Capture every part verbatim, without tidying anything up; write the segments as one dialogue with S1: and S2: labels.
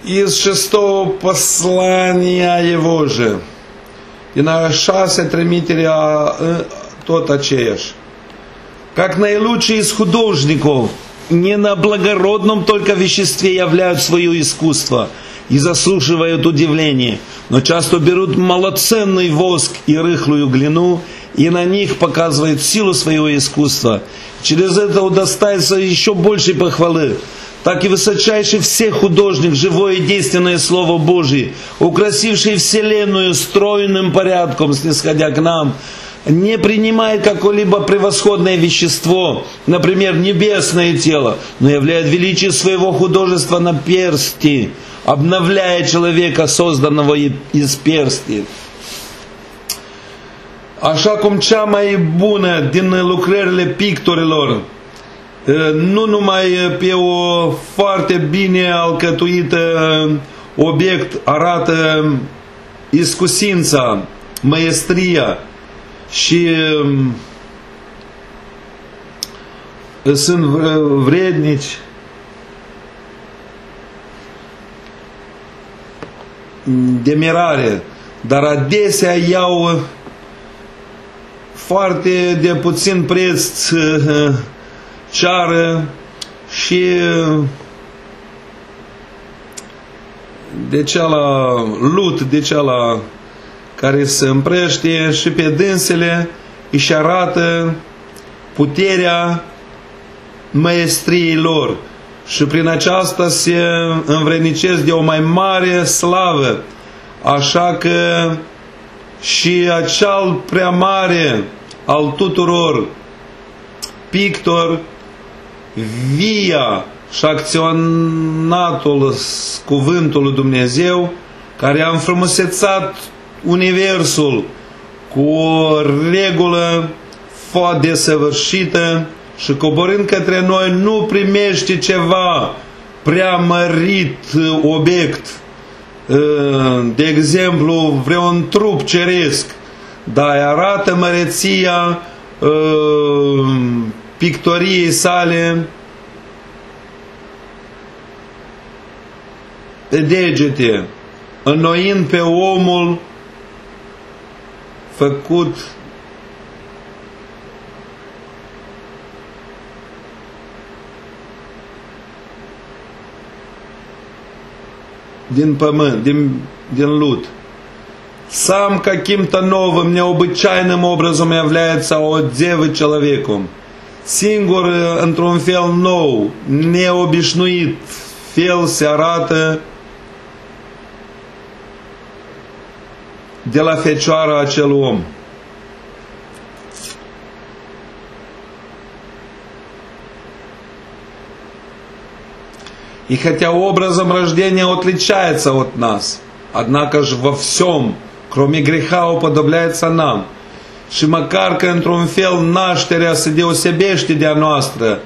S1: из шестого послания его же. И на шase trimiterea tot aceeași. Как наилучшие из художников, не на благородном только веществе являют свое искусство и заслуживают удивления, но часто берут малоценный воск и рыхлую глину, и на них показывают силу своего искусства. Через это удостаивается еще большей похвалы. Так и высочайший всех художник, живое и действенное Слово Божие, украсивший вселенную стройным порядком, снисходя к нам, не принимает какое-либо превосходное вещество, например, небесное тело, но являет величие своего художества на персти, обновляя человека, созданного из персти. Așa cum cea mai bună din lucrările pictorilor, nu numai pe o foarte bine alcătuită obiect arată iscusința, maestria și sunt vrednici de mirare, dar adesea iau foarte de puțin preț ceară și de ceala lut, de ceala care se împrește și pe dânsele își arată puterea maestriei lor și prin aceasta se învrednicesc de o mai mare slavă, așa că și acel prea mare al tuturor pictor via și acționatul cuvântului Dumnezeu, care a înfrumusețat universul cu o regulă foarte desăvârșită și coborând către noi nu primește ceva prea mărit obiect, de exemplu vreun trup ceresc, dar arată măreția pictoriei sale pe degete, înnoind pe omul făcut din pământ, din, din lut. Сам каким-то новым, необычайным образом является от девы человеком. Singur, într-un fel nou, neobișnuit fel se arată de la fecioara acel om. И хотя образом рождения отличается от нас, однако же во всем, кроме греха, уподобляется нам. Și măcar că într-un fel nașterea se deosebește de a noastră,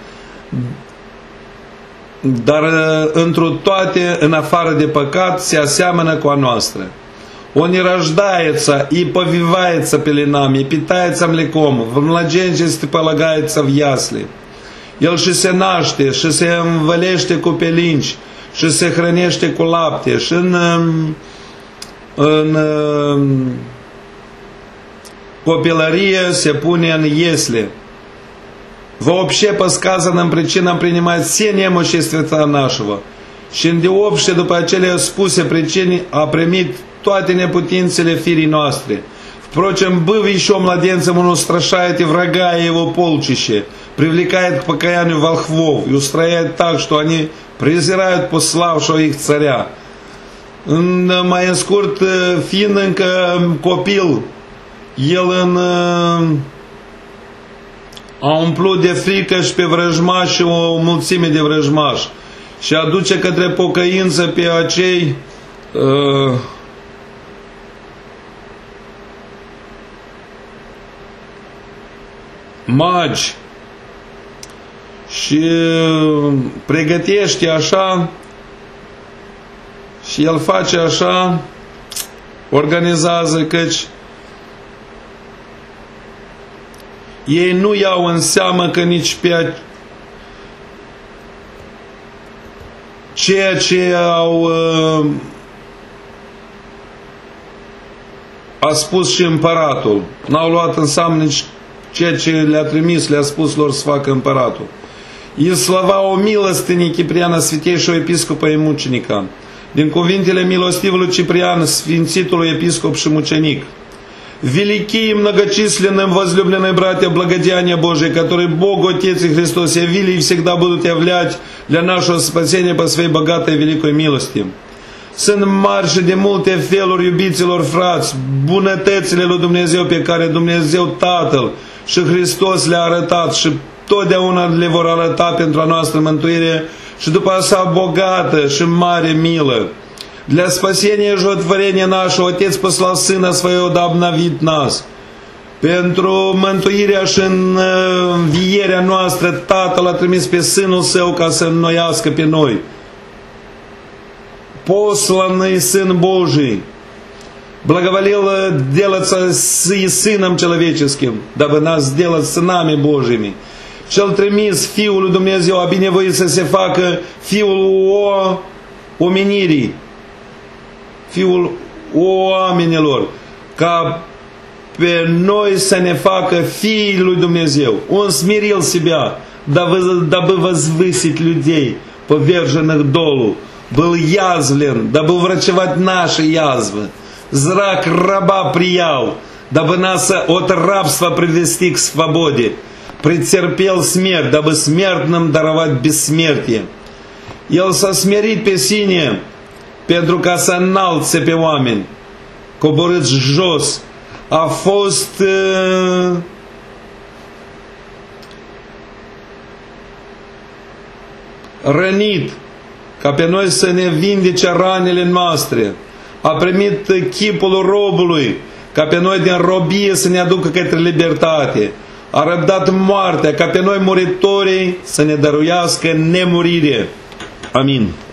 S1: dar întru toate, în afară de păcat, se aseamănă cu a noastră. Он не рождается и повивается пеленами, и питается млеком, в младенчестве полагается в ясли. El și se naște, și se învălește cu pelinci, și se hrănește cu lapte, și în, în copilărie se pune în iesle. Вообще сказанным причинам принимает все немощи света нашего. Și îndeopște după acele spuse pricini a primit toate neputințele firii noastre. Впрочем, быв еще младенцем, он устрашает и врага, и его полчище, привлекает к покаянию волхвов и устрояет так, что они презирают пославшего их царя. Mai în scurt, fiind încă copil, el în, a umplut de frică și pe vrăjmași și o mulțime de vrăjmași și aduce către pocăință pe acei uh, magi și pregătește așa și el face așa, organizează, căci ei nu iau în seamă că nici pe ceea ce au uh, a spus și împăratul. N-au luat în seamă nici ceea ce le-a trimis, le-a spus lor să facă împăratul. И слова о милостыне Киприана, святейшего епископа и мученика. Din cuvintele milostivului Ciprian, sfințitului episcop și mucenic. Великие и многочисленные возлюбленные братья, благодеяния Божии, которые Бог, Отец и Христос явили и всегда будут являть для нашего spăsения по своей богатой и великой милости. Sunt mari și de multe feluri, iubiților frați, bunătățile lui Dumnezeu pe care Dumnezeu Tatăl și Hristos le-a arătat și totdeauna le vor arăta pentru a noastră mântuire și după asta bogată și mare milă. Для спасения и животворения нашего Отец послал Сына Своего да обновит нас. Pentru mântuirea și învierea noastră Tatăl a trimis pe Sânul Său ca să înnoiască pe noi. Посланный Сын Божий благоволил делаться и Сыном Человеческим, дабы нас сделать сынами Божьими. Cel trimis Fiul lui Dumnezeu a binevoit să se facă Fiul o omenirii, Fiul oamenilor, ca pe noi să ne facă fiii lui Dumnezeu. Он смирил себя, дабы, дабы возвысить людей, поверженных долу. Был язвлен, дабы врачевать наши язвы. Зрак раба приял, дабы нас от рабства привести к свободе. Претерпел смерть, дабы смертным даровать bессмертие. El s-a smerit pe sine pentru ca să înalțe pe oameni, coborâți jos. A fost uh, rănit ca pe noi să ne vindece ranele noastre. A primit chipul robului ca pe noi din robie să ne aducă către libertate. A răbdat moartea ca pe noi muritorii să ne dăruiască nemurire. Amin.